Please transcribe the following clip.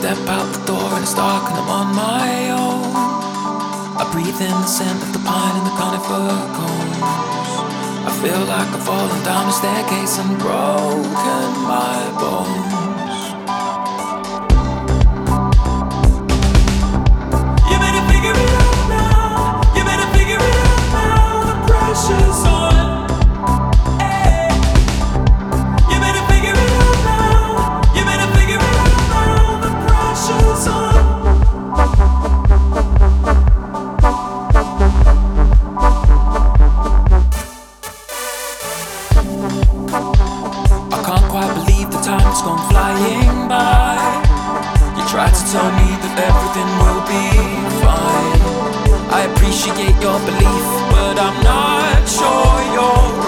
step out the door and it's dark and I'm on my own. I breathe in the scent of the pine and the conifer cones. I feel like I've fallen down the staircase and broken my bones. You better figure it out now. You better figure it out now. The pressure's on. Hey. You better figure it out now. You better figure it out now. The pressure's on. I can't quite believe the time has gone flying by. You tried to tell me that everything will be fine. I appreciate your belief, but I'm not sure you're